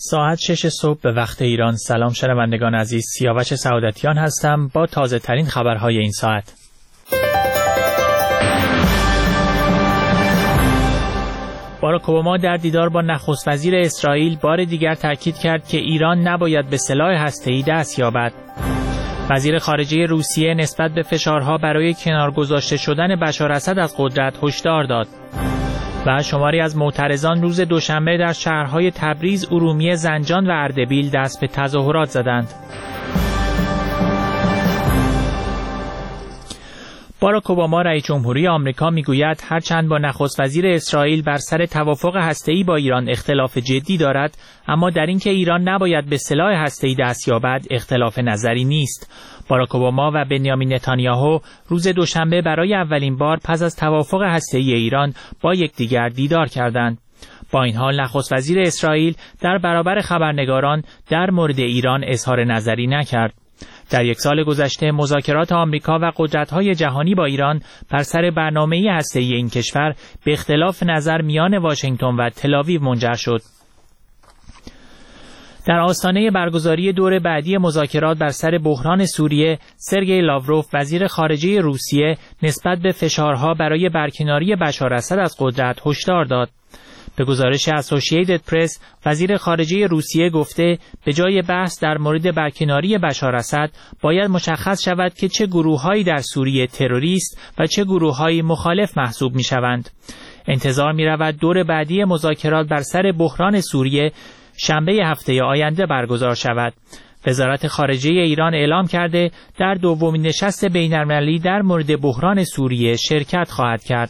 ساعت 6 صبح به وقت ایران. سلام شنوندگان عزیز، سیاوش سعادتیان هستم با تازه ترین خبرهای این ساعت. باراک اوباما در دیدار با نخست وزیر اسرائیل بار دیگر تاکید کرد که ایران نباید به سلاح هسته‌ای دست یابد. وزیر خارجه روسیه نسبت به فشارها برای کنار گذاشته شدن بشار اسد از قدرت هشدار داد. و شماری از معترضان روز دوشنبه در شهرهای تبریز، ارومیه، زنجان و اردبیل دست به تظاهرات زدند. باراک اوباما رئیس جمهوری آمریکا میگوید هرچند با نخست وزیر اسرائیل بر سر توافق هسته‌ای با ایران اختلاف جدی دارد، اما در اینکه ایران نباید به سلاح هسته‌ای دست یابد اختلاف نظری نیست. باراک اوباما و بنیامین نتانیاهو روز دوشنبه برای اولین بار پس از توافق هسته‌ای ایران با یکدیگر دیدار کردند. با این حال نخست وزیر اسرائیل در برابر خبرنگاران در مورد ایران اظهار نظری نکرد. در یک سال گذشته مذاکرات آمریکا و قدرت‌های جهانی با ایران بر سر برنامه هسته‌ای این کشور به اختلاف نظر میان واشنگتن و تل‌آویو منجر شد. در آستانه برگزاری دور بعدی مذاکرات بر سر بحران سوریه، سرگئی لاوروف وزیر خارجه روسیه نسبت به فشارها برای برکناری بشار اسد از قدرت هشدار داد. به گزارش اسوسییتد پرس، وزیر خارجه روسیه گفته به جای بحث در مورد برکناری بشار اسد باید مشخص شود که چه گروه‌هایی در سوریه تروریست و چه گروه‌هایی مخالف محسوب می‌شوند. انتظار می‌رود دور بعدی مذاکرات بر سر بحران سوریه شنبه هفته آینده برگزار شود. وزارت خارجه ایران اعلام کرده در دومین نشست بین‌المللی در مورد بحران سوریه شرکت خواهد کرد.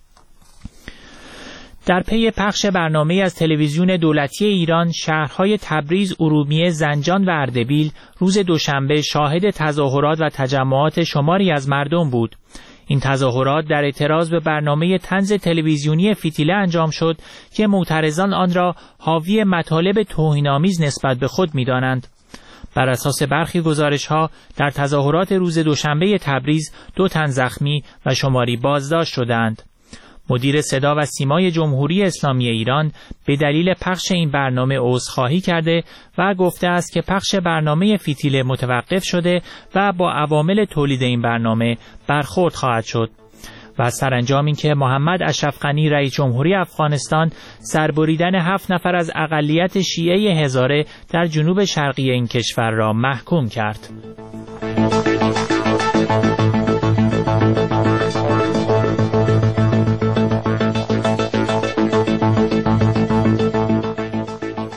در پی پخش برنامه از تلویزیون دولتی ایران، شهرهای تبریز، ارومیه، زنجان و اردبیل روز دوشنبه شاهد تظاهرات و تجمعات شماری از مردم بود. این تظاهرات در اعتراض به برنامه طنز تلویزیونی فتیله انجام شد که معترضان آن را حاوی مطالب توهین‌آمیز نسبت به خود می‌دانند. بر اساس برخی گزارش‌ها در تظاهرات روز دوشنبه تبریز 2 تن زخمی و شماری بازداشت شدند. مدیر صدا و سیمای جمهوری اسلامی ایران به دلیل پخش این برنامه عذرخواهی کرده و گفته است که پخش برنامه فتیله متوقف شده و با عوامل تولید این برنامه برخورد خواهد شد. و سرانجام این که محمد اشرف غنی رئیس جمهوری افغانستان سربریدن 7 نفر از اقلیت شیعه هزاره در جنوب شرقی این کشور را محکوم کرد.